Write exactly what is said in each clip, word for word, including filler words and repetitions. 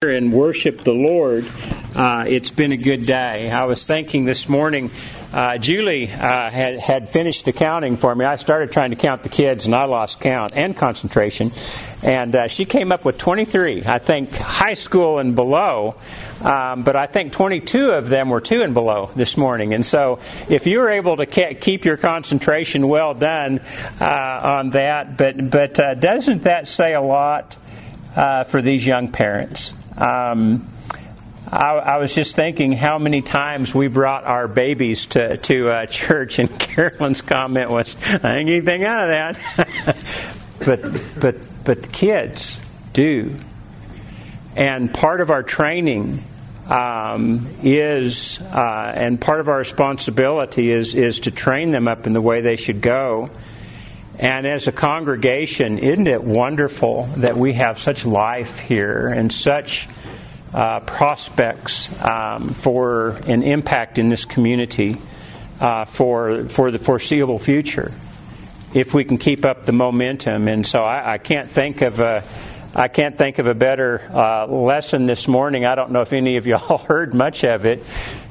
and worship the Lord, uh, it's been a good day. I was thinking this morning, uh, Julie uh, had, had finished the counting for me. I started trying to count the kids, and I lost count and concentration. And uh, she came up with twenty-three, I think, high school and below. Um, but I think twenty-two of them were two and below this morning. And so if you were able to ke- keep your concentration, well done uh, on that. But, but uh, doesn't that say a lot uh, for these young parents? Um, I, I was just thinking how many times we brought our babies to to uh, church, and Carolyn's comment was, "I didn't get anything out of that." but but but the kids do, and part of our training um, is, uh, and part of our responsibility is is to train them up in the way they should go. And as a congregation, isn't it wonderful that we have such life here and such uh, prospects um, for an impact in this community uh, for for the foreseeable future, if we can keep up the momentum. And so I, I can't think of a I can't think of a better uh, lesson this morning. I don't know if any of y'all heard much of it,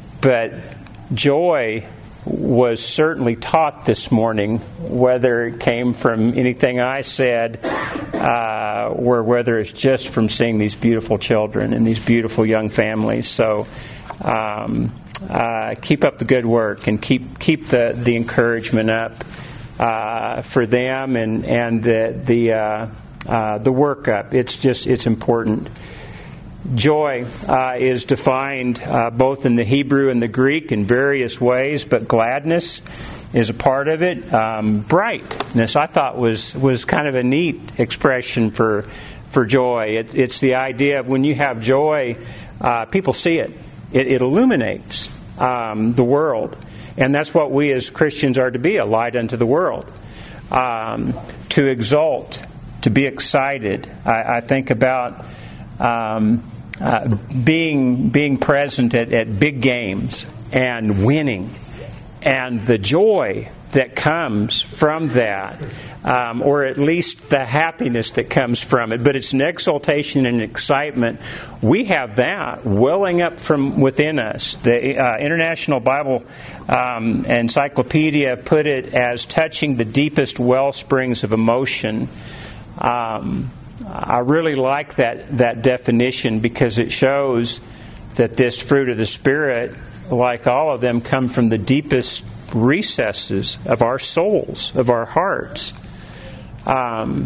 but joy was certainly taught this morning, whether it came from anything I said uh, or whether it's just from seeing these beautiful children and these beautiful young families. So um, uh, keep up the good work and keep keep the, the encouragement up uh, for them and and the the uh, uh, the work up. It's just it's important. Joy uh, is defined uh, both in the Hebrew and the Greek in various ways, but gladness is a part of it. Um, brightness, I thought, was was kind of a neat expression for for joy. It, it's the idea of when you have joy, uh, people see it. It, it illuminates um, the world, and that's what we as Christians are to be, a light unto the world. Um, to exult, to be excited. I, I think about Um, uh, being being present at, at big games and winning, and the joy that comes from that, um, or at least the happiness that comes from it. But it's an exultation and excitement. We have that welling up from within us. The uh, International Bible um, Encyclopedia put it as touching the deepest well springs of emotion. Um, I really like that, that definition because it shows that this fruit of the Spirit, like all of them, come from the deepest recesses of our souls, of our hearts. Um,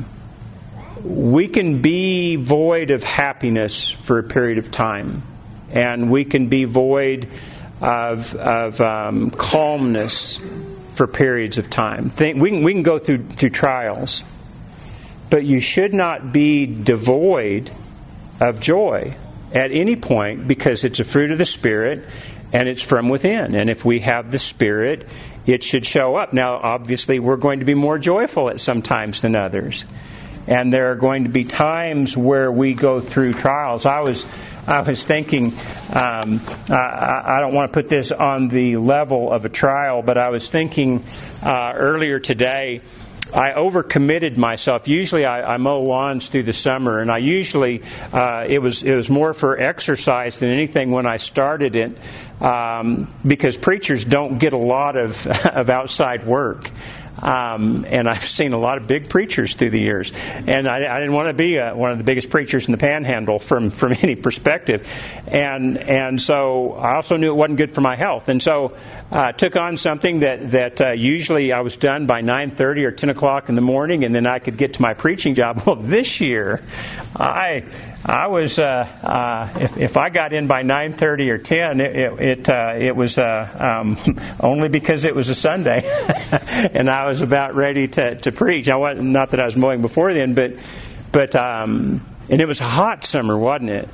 we can be void of happiness for a period of time, and we can be void of, of um, calmness for periods of time. Think, we can, we can go through through trials. But you should not be devoid of joy at any point, because it's a fruit of the Spirit and it's from within. And if we have the Spirit, it should show up. Now, obviously, we're going to be more joyful at some times than others. And there are going to be times where we go through trials. I was I was thinking, um, I, I don't want to put this on the level of a trial, but I was thinking uh, earlier today, I overcommitted myself. Usually I, I mow lawns through the summer, and I usually, uh, it was it was more for exercise than anything when I started it, um, because preachers don't get a lot of, of outside work. Um, and I've seen a lot of big preachers through the years. And I, I didn't want to be a, one of the biggest preachers in the Panhandle from, from any perspective. And and so I also knew it wasn't good for my health. And so I uh, took on something that, that uh, usually I was done by nine thirty or ten o'clock in the morning, and then I could get to my preaching job. Well, this year, I I was, uh, uh, if, if I got in by nine thirty or ten, it it, uh, it was uh, um, only because it was a Sunday. And I was about ready to, to preach. I wasn't, not that I was mowing before then, but but um, and it was a hot summer, wasn't it?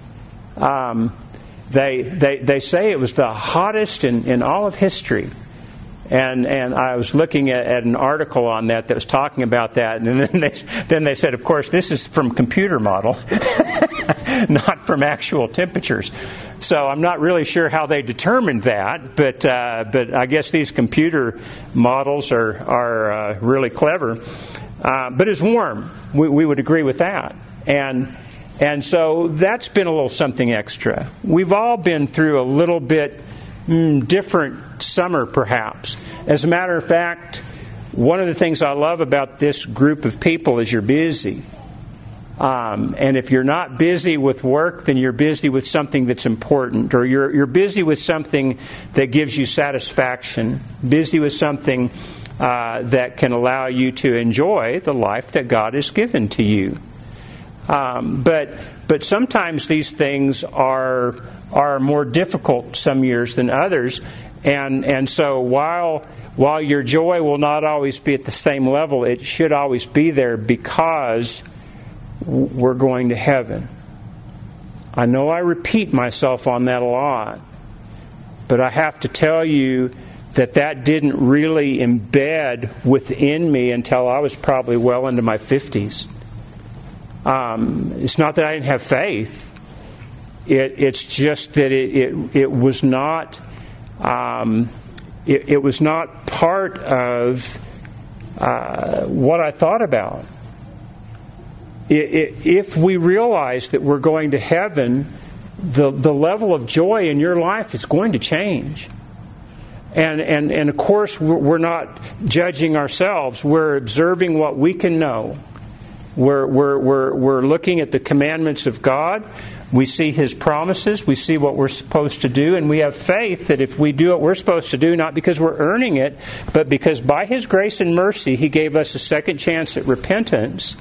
Um, they they they say it was the hottest in, in all of history. And and I was looking at, at an article on that that was talking about that, and then they then they said, of course, this is from computer model, not from actual temperatures. So I'm not really sure how they determined that, but uh, but I guess these computer models are are uh, really clever. Uh, but it's warm. We, we would agree with that. And And so that's been a little something extra. We've all been through a little bit mm, different summer, perhaps. As a matter of fact, one of the things I love about this group of people is you're busy. Um, and if you're not busy with work, then you're busy with something that's important, or you're you're busy with something that gives you satisfaction, busy with something uh, that can allow you to enjoy the life that God has given to you. Um, but but sometimes these things are are more difficult some years than others, and and so while while your joy will not always be at the same level, it should always be there because we're going to heaven. I know I repeat myself on that a lot, but I have to tell you that that didn't really embed within me until I was probably well into my fifties. Um, it's not that I didn't have faith. It, it's just that it, it, it was not um, it, it was not part of uh, what I thought about. If we realize that we're going to heaven, the the level of joy in your life is going to change. And and, and of course, we're not judging ourselves. We're observing what we can know. We're, we're, we're, we're looking at the commandments of God. We see His promises. We see what we're supposed to do. And we have faith that if we do what we're supposed to do, not because we're earning it, but because by His grace and mercy, He gave us a second chance at repentance,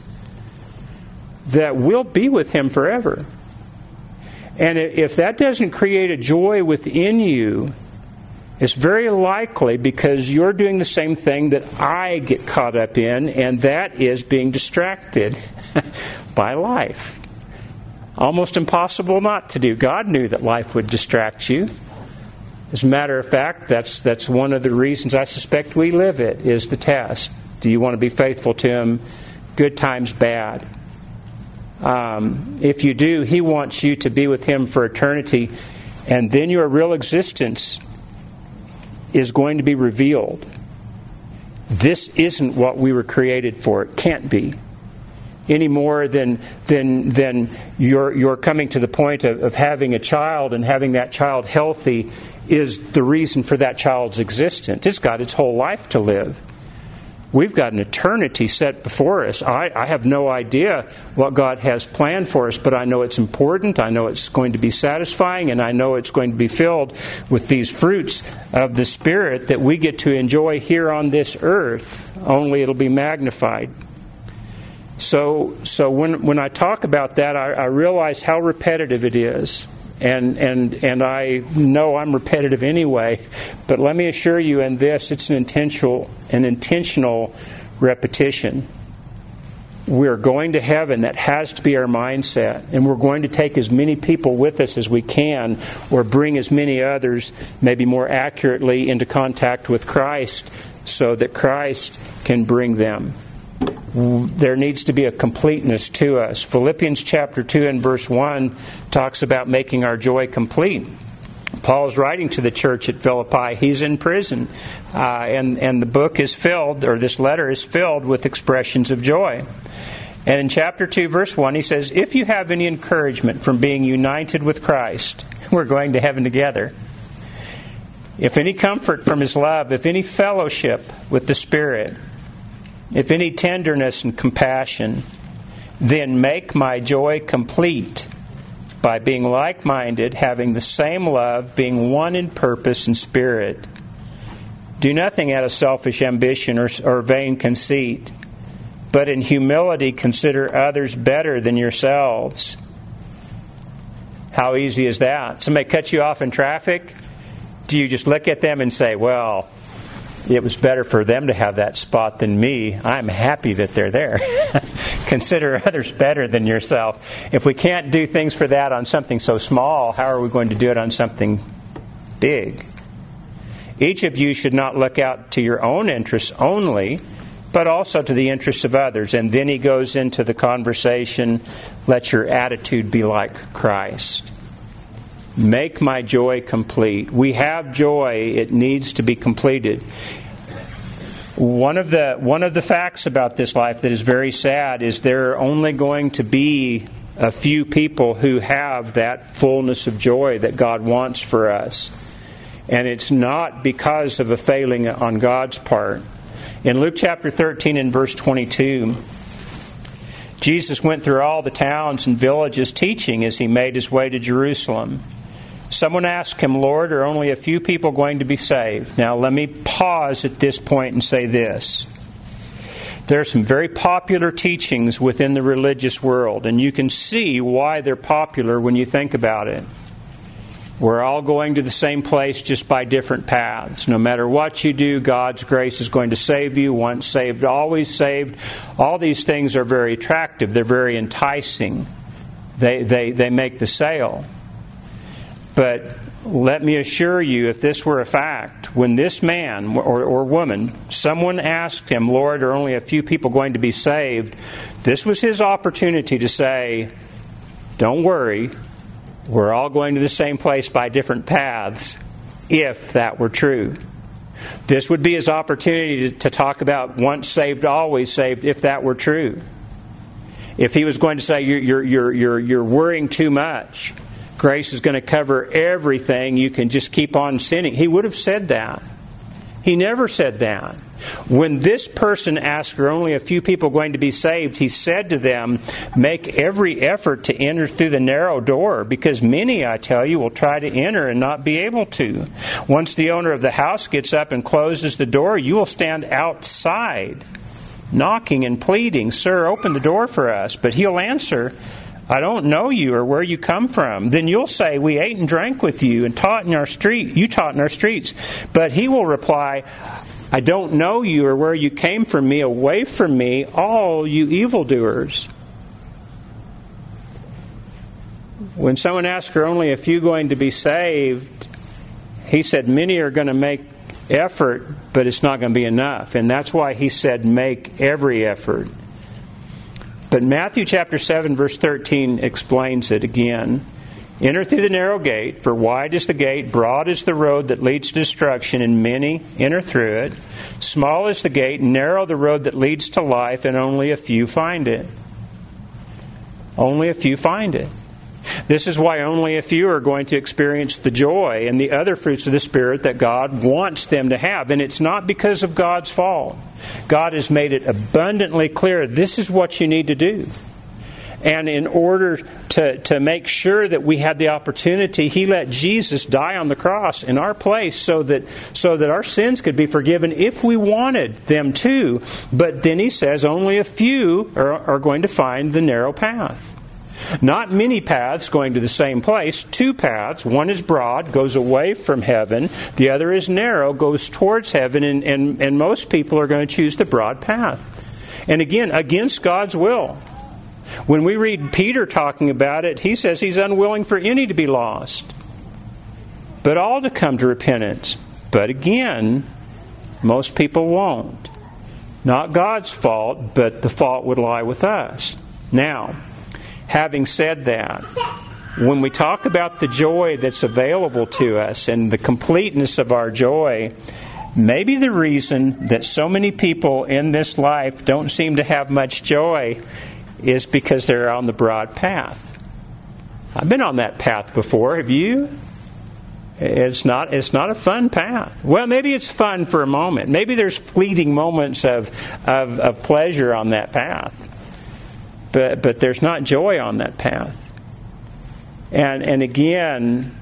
that we'll be with Him forever. And if that doesn't create a joy within you, it's very likely because you're doing the same thing that I get caught up in, and that is being distracted by life. Almost impossible not to do. God knew that life would distract you. As a matter of fact, that's that's one of the reasons I suspect we live it, is the test. Do you want to be faithful to Him, good times, bad? Um, if you do, He wants you to be with Him for eternity, and then your real existence is going to be revealed. This isn't what we were created for. It can't be. Any more than than than you're you're coming to the point of, of having a child and having that child healthy is the reason for that child's existence. It's got its whole life to live. We've got an eternity set before us. I, I have no idea what God has planned for us, but I know it's important. I know it's going to be satisfying, and I know it's going to be filled with these fruits of the Spirit that we get to enjoy here on this earth. Only it'll be magnified. So, so when when I talk about that, I, I realize how repetitive it is. And, and and I know I'm repetitive anyway, but let me assure you in this, it's an intentional an intentional repetition. We're going to heaven. That has to be our mindset. And we're going to take as many people with us as we can, or bring as many others, maybe more accurately, into contact with Christ so that Christ can bring them. There needs to be a completeness to us. Philippians chapter two and verse one talks about making our joy complete. Paul's writing to the church at Philippi. He's in prison. Uh, and, and the book is filled, or this letter is filled with expressions of joy. And in chapter two, verse one, he says, if you have any encouragement from being united with Christ, we're going to heaven together. If any comfort from His love, if any fellowship with the Spirit, if any tenderness and compassion, then make my joy complete by being like-minded, having the same love, being one in purpose and spirit. Do nothing out of selfish ambition or, or vain conceit, but in humility consider others better than yourselves. How easy is that? Somebody cuts you off in traffic. Do you just look at them and say, well, it was better for them to have that spot than me. I'm happy that they're there. Consider others better than yourself. If we can't do things for that on something so small, how are we going to do it on something big? Each of you should not look out to your own interests only, but also to the interests of others. And then he goes into the conversation, let your attitude be like Christ. Make my joy complete. We have joy. It needs to be completed. One of the one of the facts about this life that is very sad is there are only going to be a few people who have that fullness of joy that God wants for us. And it's not because of a failing on God's part. In Luke chapter thirteen and verse twenty-two, Jesus went through all the towns and villages teaching as He made His way to Jerusalem. Someone asked Him, Lord, are only a few people going to be saved? Now let me pause at this point and say this. There are some very popular teachings within the religious world, and you can see why they're popular when you think about it. We're all going to the same place, just by different paths. No matter what you do, God's grace is going to save you. Once saved, always saved. All these things are very attractive. They're very enticing. They, they, they make the sale. But let me assure you, if this were a fact, when this man or, or woman, someone asked him, Lord, are only a few people going to be saved? This was his opportunity to say, don't worry, we're all going to the same place by different paths, if that were true. This would be his opportunity to, to talk about once saved, always saved, if that were true. If he was going to say, you're, you're, you're, you're, you're worrying too much, grace is going to cover everything, you can just keep on sinning, he would have said that. He never said that. When this person asked, are only a few people going to be saved, He said to them, make every effort to enter through the narrow door, because many, I tell you, will try to enter and not be able to. Once the owner of the house gets up and closes the door, you will stand outside, knocking and pleading, Sir, open the door for us. But he'll answer, I don't know you or where you come from. Then you'll say, we ate and drank with you and taught in our street. You taught in our streets. But he will reply, I don't know you or where you came from. Me, away from me, all you evildoers. When someone asked, are only a few going to be saved? He said, many are going to make effort, but it's not going to be enough. And that's why he said, make every effort. But Matthew chapter seven, verse thirteen explains it again. Enter through the narrow gate, for wide is the gate, broad is the road that leads to destruction, and many enter through it. Small is the gate, narrow the road that leads to life, and only a few find it. Only a few find it. This is why only a few are going to experience the joy and the other fruits of the Spirit that God wants them to have. And it's not because of God's fault. God has made it abundantly clear, this is what you need to do. And in order to, to make sure that we had the opportunity, He let Jesus die on the cross in our place so that so that our sins could be forgiven if we wanted them to. But then He says only a few are, are going to find the narrow path. Not many paths going to the same place. Two paths. One is broad, goes away from heaven. The other is narrow, goes towards heaven. And, and, and most people are going to choose the broad path. And again, against God's will. When we read Peter talking about it, he says he's unwilling for any to be lost, but all to come to repentance. But again, most people won't. Not God's fault, but the fault would lie with us. Now, having said that, when we talk about the joy that's available to us and the completeness of our joy, maybe the reason that so many people in this life don't seem to have much joy is because they're on the broad path. I've been on that path before. Have you? It's not it's not a fun path. Well, maybe it's fun for a moment. Maybe there's fleeting moments of of, of pleasure on that path. But but there's not joy on that path. And and again,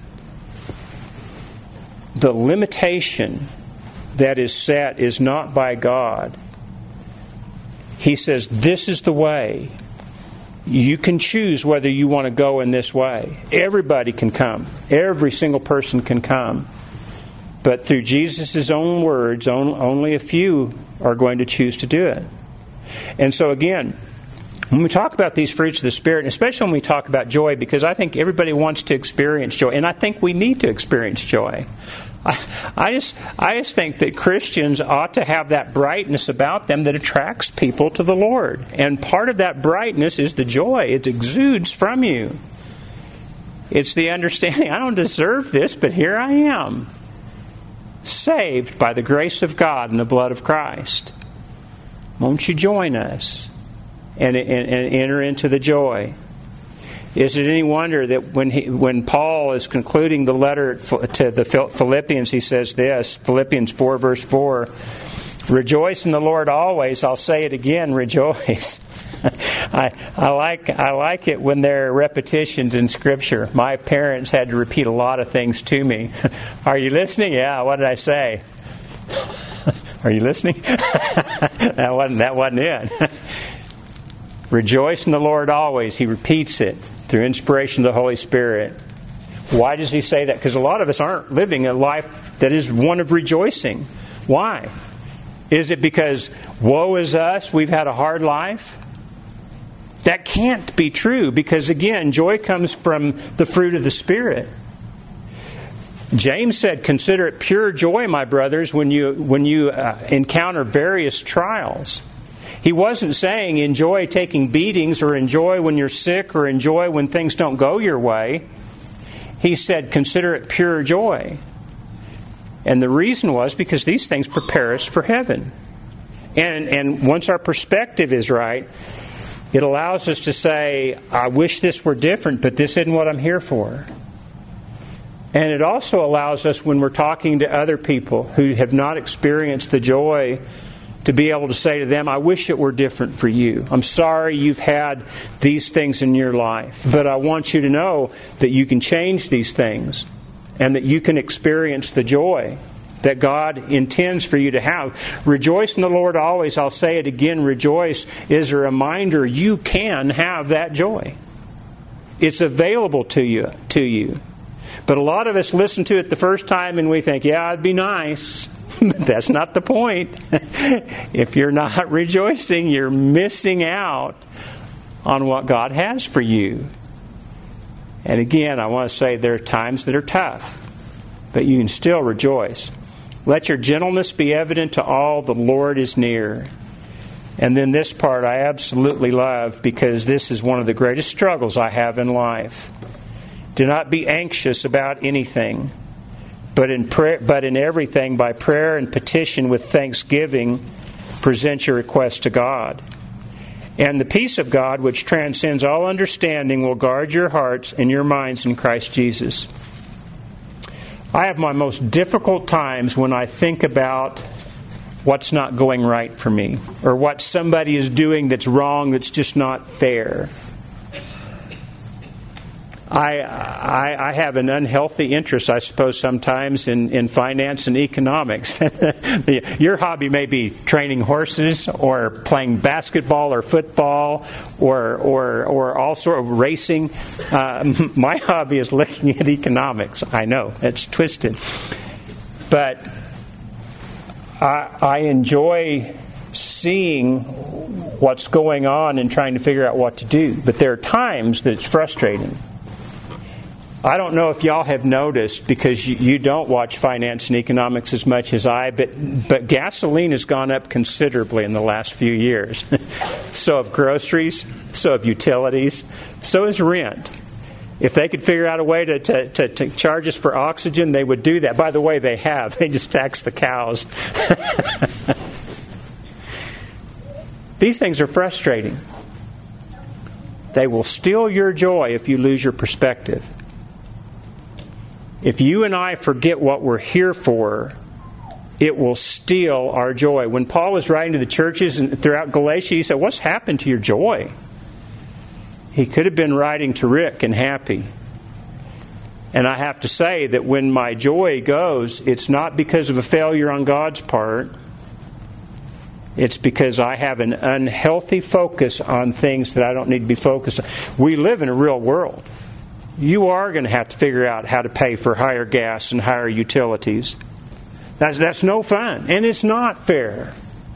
the limitation that is set is not by God. He says, this is the way. You can choose whether you want to go in this way. Everybody can come. Every single person can come. But through Jesus' own words, only a few are going to choose to do it. And so again, when we talk about these fruits of the Spirit, and especially when we talk about joy, because I think everybody wants to experience joy, and I think we need to experience joy. I, I just I just think that Christians ought to have that brightness about them that attracts people to the Lord. And part of that brightness is the joy. It exudes from you. It's the understanding, I don't deserve this, but here I am, saved by the grace of God and the blood of Christ. Won't you join us and, and, and enter into the joy? Is it any wonder that when he, when Paul is concluding the letter to the Philippians, he says this, Philippians four, verse four, "Rejoice in the Lord always." I'll say it again, rejoice. I, I like I like it when there are repetitions in Scripture. My parents had to repeat a lot of things to me. Are you listening? Yeah, what did I say? Are you listening? that wasn't that wasn't it. Rejoice in the Lord always. He repeats it through inspiration of the Holy Spirit. Why does he say that? Because a lot of us aren't living a life that is one of rejoicing. Why? Is it because woe is us, we've had a hard life? That can't be true, because again, joy comes from the fruit of the Spirit. James said, "Consider it pure joy, my brothers, when you when you uh, encounter various trials." He wasn't saying enjoy taking beatings or enjoy when you're sick or enjoy when things don't go your way. He said, consider it pure joy. And the reason was because these things prepare us for heaven. And and once our perspective is right, it allows us to say, I wish this were different, but this isn't what I'm here for. And it also allows us, when we're talking to other people who have not experienced the joy, to be able to say to them, I wish it were different for you. I'm sorry you've had these things in your life, but I want you to know that you can change these things and that you can experience the joy that God intends for you to have. Rejoice in the Lord always. I'll say it again, rejoice is a reminder you can have that joy. It's available to you, to you. But a lot of us listen to it the first time and we think, yeah, it'd be nice. But that's not the point. If you're not rejoicing, you're missing out on what God has for you. And again, I want to say there are times that are tough, but you can still rejoice. Let your gentleness be evident to all, the Lord is near. And then this part I absolutely love, because this is one of the greatest struggles I have in life. Do not be anxious about anything, but in prayer, but in everything by prayer and petition with thanksgiving, present your request to God. And the peace of God, which transcends all understanding, will guard your hearts and your minds in Christ Jesus. I have my most difficult times when I think about what's not going right for me, or what somebody is doing that's wrong, that's just not fair. I, I I have an unhealthy interest, I suppose, sometimes in, in finance and economics. Your hobby may be training horses or playing basketball or football or or, or all sort of racing. Uh, my hobby is looking at economics. I know, it's twisted. But I, I enjoy seeing what's going on and trying to figure out what to do. But there are times that it's frustrating. I don't know if y'all have noticed, because you, you don't watch finance and economics as much as I, but but gasoline has gone up considerably in the last few years. So have groceries, so have utilities, so is rent. If they could figure out a way to, to, to, to charge us for oxygen, they would do that. By the way, they have. They just tax the cows. These things are frustrating. They will steal your joy if you lose your perspective. If you and I forget what we're here for, it will steal our joy. When Paul was writing to the churches and throughout Galatia, he said, what's happened to your joy? He could have been writing to Rick and Happy. And I have to say that when my joy goes, it's not because of a failure on God's part. It's because I have an unhealthy focus on things that I don't need to be focused on. We live in a real world. You are going to have to figure out how to pay for higher gas and higher utilities. That's, that's no fun. And it's not fair.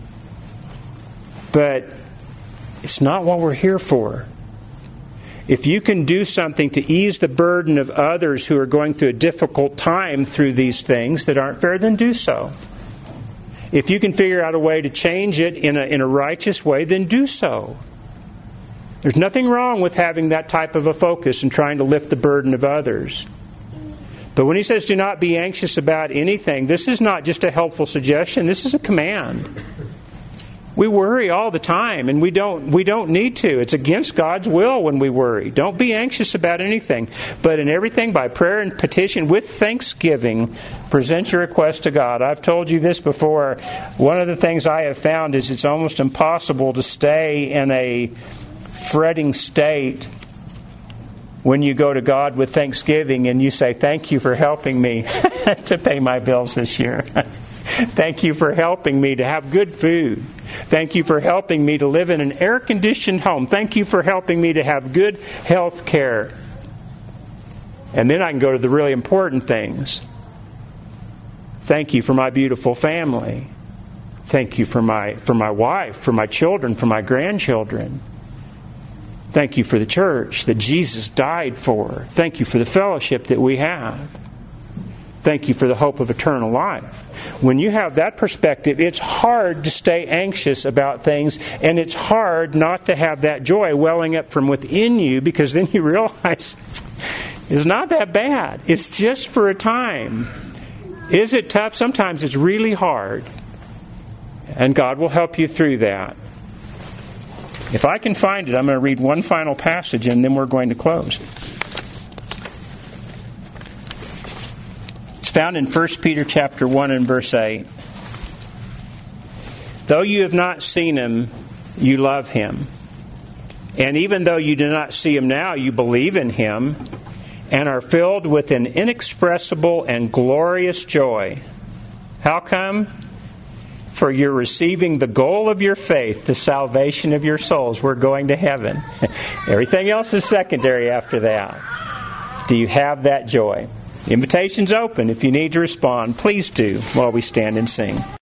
But it's not what we're here for. If you can do something to ease the burden of others who are going through a difficult time through these things that aren't fair, then do so. If you can figure out a way to change it in a, in a righteous way, then do so. There's nothing wrong with having that type of a focus and trying to lift the burden of others. But when he says do not be anxious about anything, this is not just a helpful suggestion. This is a command. We worry all the time, and we don't we don't need to. It's against God's will when we worry. Don't be anxious about anything, but in everything by prayer and petition with thanksgiving, present your request to God. I've told you this before. One of the things I have found is it's almost impossible to stay in a fretting state when you go to God with thanksgiving and you say, "Thank you for helping me to pay my bills this year." Thank you for helping me to have good food. Thank you for helping me to live in an air-conditioned home. Thank you for helping me to have good health care. And then I can go to the really important things. Thank you for my beautiful family. Thank you for my for my wife, for my children, for my grandchildren. Thank you for the church that Jesus died for. Thank you for the fellowship that we have. Thank you for the hope of eternal life. When you have that perspective, it's hard to stay anxious about things, and it's hard not to have that joy welling up from within you, because then you realize it's not that bad. It's just for a time. Is it tough? Sometimes it's really hard. And God will help you through that. If I can find it, I'm going to read one final passage, and then we're going to close. It's found in First Peter chapter one and verse eight. Though you have not seen Him, you love Him. And even though you do not see Him now, you believe in Him and are filled with an inexpressible and glorious joy. How come? For you're receiving the goal of your faith, the salvation of your souls. We're going to heaven. Everything else is secondary after that. Do you have that joy? The invitation's open. If you need to respond, please do while we stand and sing.